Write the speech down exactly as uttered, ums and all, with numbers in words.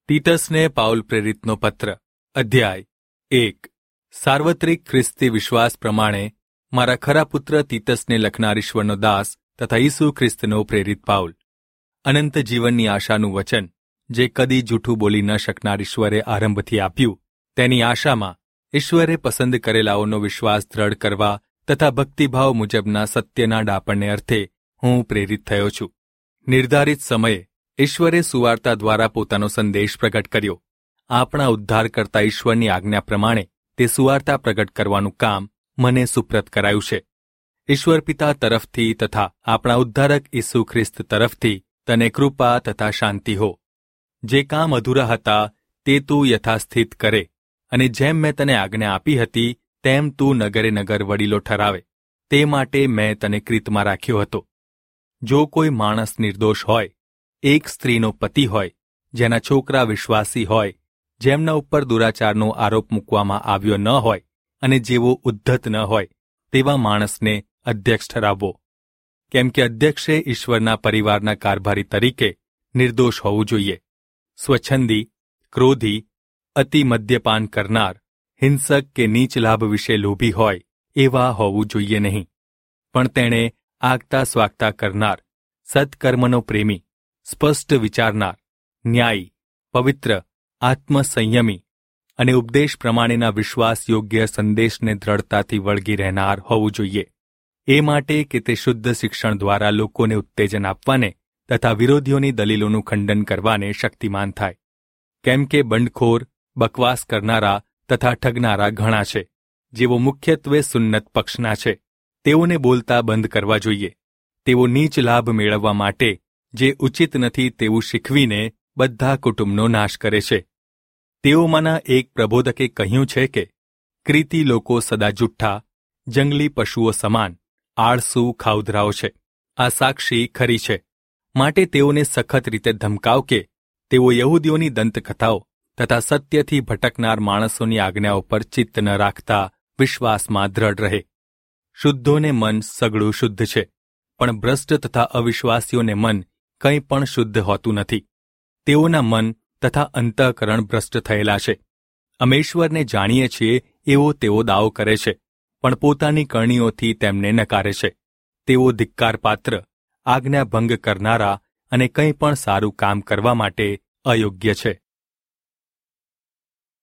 તીતસને Paul પ્રેરિતનો પત્ર અધ્યાય એક. સાર્વત્રિક ખ્રિસ્તી વિશ્વાસ પ્રમાણે મારા ખરા પુત્ર તીતસને લખનાર ઈશ્વરનો દાસ તથા ઈસુ ખ્રિસ્તનો પ્રેરિત પાઉલ. અનંત જીવનની આશાનું વચન, જે કદી જૂઠું બોલી ન શકનાર ઈશ્વરે આરંભથી આપ્યું, તેની આશામાં ઈશ્વરે પસંદ કરેલાઓનો વિશ્વાસ દ્રઢ કરવા તથા ભક્તિભાવ મુજબના સત્યના ડાપણને અર્થે હું પ્રેરિત થયો છું. નિર્ધારિત સમયે ઈશ્વરે સુવાર્તા દ્વારા પોતાનો સંદેશ પ્રગટ કર્યો. આપણા ઉદ્ધારકર્તા ઈશ્વરની આજ્ઞા પ્રમાણે તે સુવાર્તા પ્રગટ કરવાનું કામ મને સુપ્રત કરાયું છે. ઈશ્વર પિતા તરફથી તથા આપણા ઉદ્ધારક ઈસુ ખ્રિસ્ત તરફથી તને કૃપા તથા શાંતિ હો. જે કામ અધૂરા હતા તે તું યથાસ્થિત કરે, અને જેમ મેં તને આજ્ઞા આપી હતી તેમ તું નગરે નગર વડીલો ઠરાવે, તે માટે મેં તને ક્રીતમાં રાખ્યો હતો. જો કોઈ માણસ નિર્દોષ હોય, એક સ્ત્રીનો પતિ હોય, જેના છોકરા વિશ્વાસી હોય, જેમના ઉપર દુરાચારનો આરોપ મૂકવામાં આવ્યો ન હોય અને જેવો ઉદ્ધત ન હોય, તેવા માણસને અધ્યક્ષ ઠરાવવો. કેમ કે અધ્યક્ષે ઈશ્વરના પરિવારના કારભારી તરીકે નિર્દોષ હોવું જોઈએ. સ્વચ્છંદી, ક્રોધી, અતિ મદ્યપાન કરનાર, હિંસક કે નીચ લાભ વિશે લોભી હોય એવા હોવું જોઈએ નહીં. પણ તેણે આગતા સ્વાગતા કરનાર, સત્કર્મનો પ્રેમી, સ્પષ્ટ વિચારનાર, ન્યાયી, પવિત્ર, આત્મસંયમી અને ઉપદેશ પ્રમાણેના વિશ્વાસ યોગ્ય સંદેશને દ્રઢતાથી વળગી રહેનાર હોવું જોઈએ. એ માટે કે તે શુદ્ધ શિક્ષણ દ્વારા લોકોને ઉત્તેજન આપવાને તથા વિરોધીઓની દલીલોનું ખંડન કરવાને શક્તિમાન થાય. કેમ કે બંડખોર, બકવાસ કરનારા તથા ઠગનારા ઘણા છે, જેઓ મુખ્યત્વે સુન્નત પક્ષના છે. તેઓને બોલતા બંધ કરવા જોઈએ. તેઓ નીચ લાભ મેળવવા માટે જે ઉચિત નથી તેવું શીખવીને બધા કુટુંબનો નાશ કરે છે. તેઓમાંના એક પ્રબોધકે કહ્યું છે કે ક્રીતી લોકો સદા જુઠ્ઠા, જંગલી પશુઓ સમાન, આળસુ ખાઉધરાઓ છે. આ સાક્ષી ખરી છે. માટે તેઓને સખત રીતે ધમકાવ કે તેઓ યહૂદીઓની દંતકથાઓ તથા સત્યથી ભટકનાર માણસોની આજ્ઞાઓ પર ચિત્ત ન રાખતા વિશ્વાસમાં દ્રઢ રહે. શુદ્ધોને મન સગળું શુદ્ધ છે, પણ ભ્રષ્ટ તથા અવિશ્વાસીઓને મન કંઈ પણ શુદ્ધ હોતું નથી. તેઓના મન તથા અંતઃકરણ ભ્રષ્ટ થયેલા છે. અમે ઈશ્વરને જાણીએ છીએ એવો તેઓ દાવો કરે છે, પણ પોતાની કરણીઓથી તેમને નકારે છે. તેઓ ધિક્કારપાત્ર, આજ્ઞાભંગ કરનારા અને કંઈ પણ સારું કામ કરવા માટે અયોગ્ય છે.